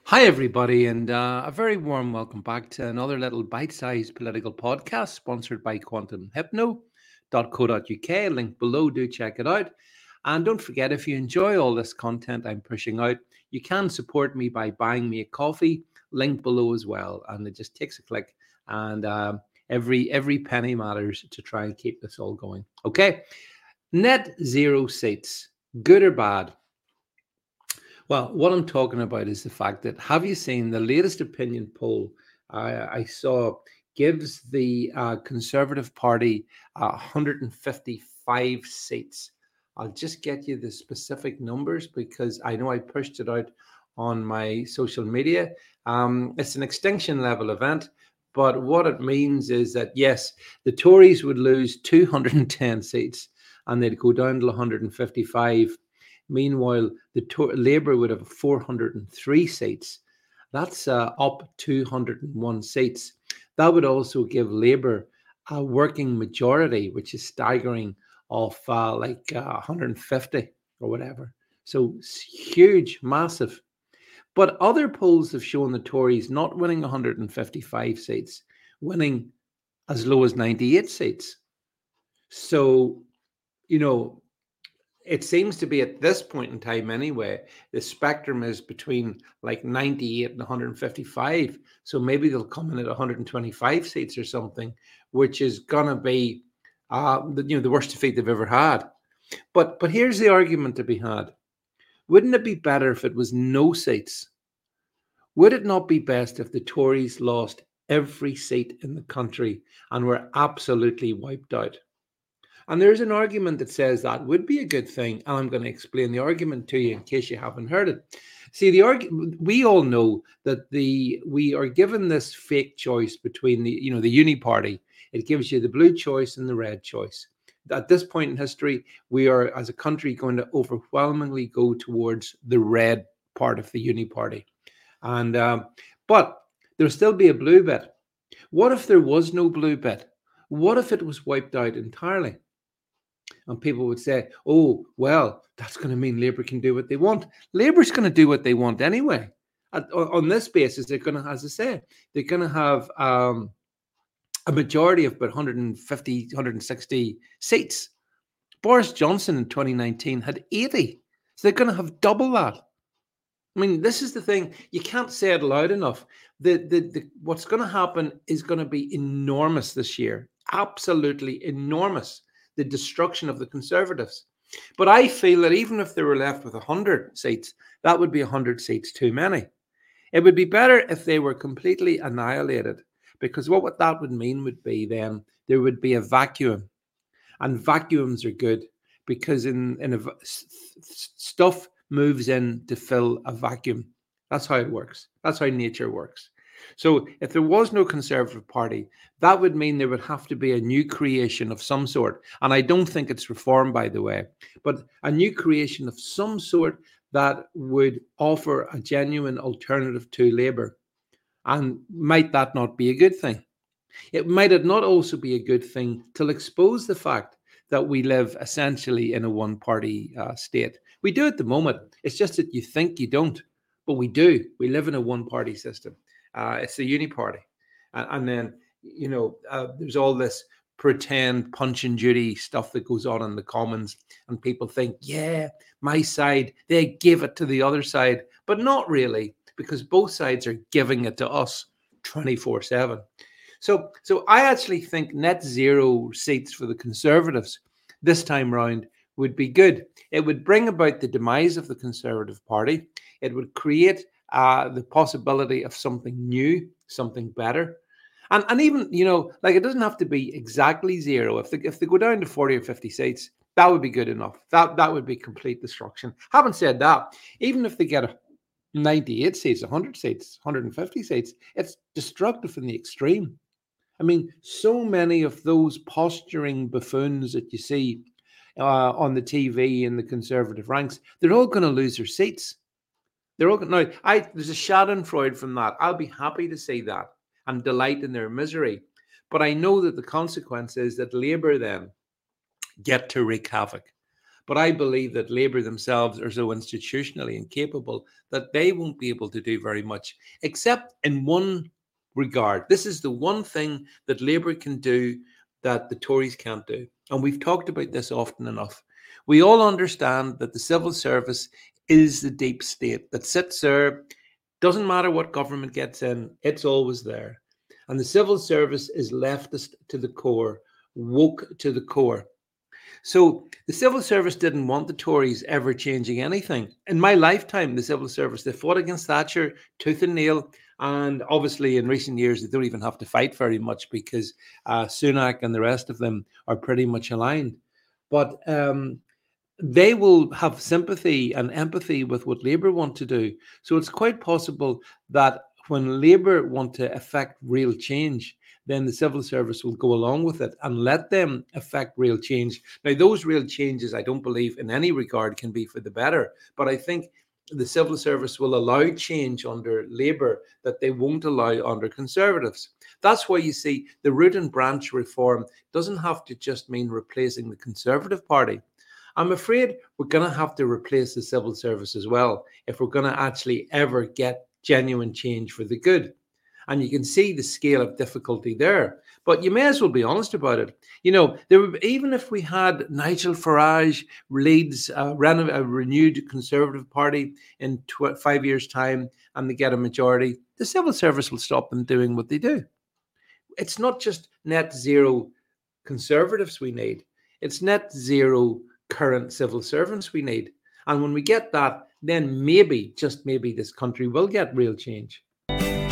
Hi, everybody, and a very warm welcome back to another little bite sized political podcast sponsored by quantumhypno.co.uk. Link below, do check it out. And don't forget, if you enjoy all this content I'm pushing out, you can support me by buying me a coffee, link below as well. And it just takes a click, and every penny matters to try and keep this all going. Okay, net zero seats, good or bad? Well, what I'm talking about is the fact that have you seen the latest opinion poll I saw gives the Conservative Party 155 seats. I'll just get you the specific numbers because I know I pushed it out on my social media. It's an extinction level event, but what it means is that yes, the Tories would lose 210 seats and they'd go down to 155. Meanwhile, Labour would have 403 seats. That's up 201 seats. That would also give Labour a working majority, which is staggering, of 150 or whatever. So huge, massive. But other polls have shown the Tories not winning 155 seats, winning as low as 98 seats. So, you know, it seems to be at this point in time anyway, the spectrum is between like 98 and 155. So maybe they'll come in at 125 seats or something, which is going to be the worst defeat they've ever had. But here's the argument to be had. Wouldn't it be better if it was no seats? Would it not be best if the Tories lost every seat in the country and were absolutely wiped out? And there's an argument that says that would be a good thing, and I'm going to explain the argument to you in case you haven't heard it. See, we all know that we are given this fake choice between the Uni Party. It gives you the blue choice and the red choice. At this point in history, we are as a country going to overwhelmingly go towards the red part of the Uni Party, and but there'll still be a blue bit. What if there was no blue bit? What if it was wiped out entirely? And people would say, oh, well, that's going to mean Labour can do what they want. Labour's going to do what they want anyway. On this basis, they're going to, as I say, they're going to have a majority of about 150, 160 seats. Boris Johnson in 2019 had 80. So they're going to have double that. I mean, this is the thing. You can't say it loud enough. What's going to happen is going to be enormous this year. Absolutely enormous. The destruction of the Conservatives. But I feel that even if they were left with 100 seats, that would be 100 seats too many. It would be better if they were completely annihilated, because what that would mean would be then there would be a vacuum. And vacuums are good because stuff moves in to fill a vacuum. That's how it works. That's how nature works. So if there was no Conservative Party, that would mean there would have to be a new creation of some sort. And I don't think it's reform, by the way, but a new creation of some sort that would offer a genuine alternative to Labour. And might that not be a good thing? It might not also be a good thing to expose the fact that we live essentially in a one-party state. We do at the moment. It's just that you think you don't, but we do. We live in a one-party system. It's the Uni Party, and then there's all this pretend Punch and Judy stuff that goes on in the Commons, and people think, yeah, my side, they give it to the other side, but not really, because both sides are giving it to us 24/7. So I actually think net zero seats for the Conservatives this time round would be good. It would bring about the demise of the Conservative Party. It would create the possibility of something new, something better. And even, it doesn't have to be exactly zero. If they go down to 40 or 50 seats, that would be good enough. That would be complete destruction. Having said that, even if they get 98 seats, 100 seats, 150 seats, it's destructive in the extreme. I mean, so many of those posturing buffoons that you see on the TV in the Conservative ranks, they're all going to lose their seats. They're all now. There's a Schadenfreude from that. I'll be happy to see that and delight in their misery, but I know that the consequence is that Labour then get to wreak havoc. But I believe that Labour themselves are so institutionally incapable that they won't be able to do very much, except in one regard. This is the one thing that Labour can do that the Tories can't do. And we've talked about this often enough. We all understand that the civil service is the deep state that sits there. Doesn't matter what government gets in, it's always there. And the civil service is leftist to the core, woke to the core. So the civil service didn't want the Tories ever changing anything. In my lifetime, the civil service, they fought against Thatcher tooth and nail. And obviously, in recent years, they don't even have to fight very much because Sunak and the rest of them are pretty much aligned. But they will have sympathy and empathy with what Labour want to do. So it's quite possible that when Labour want to affect real change, then the civil service will go along with it and let them affect real change. Now, those real changes, I don't believe in any regard can be for the better, but I think the civil service will allow change under Labour that they won't allow under Conservatives. That's why you see the root and branch reform doesn't have to just mean replacing the Conservative Party. I'm afraid we're going to have to replace the civil service as well if we're going to actually ever get genuine change for the good. And you can see the scale of difficulty there. But you may as well be honest about it. You know, even if we had Nigel Farage leads a renewed Conservative Party in 5 years' time and they get a majority, the civil service will stop them doing what they do. It's not just net zero Conservatives we need. It's net zero current civil servants we need. And when we get that, then maybe, just maybe, this country will get real change.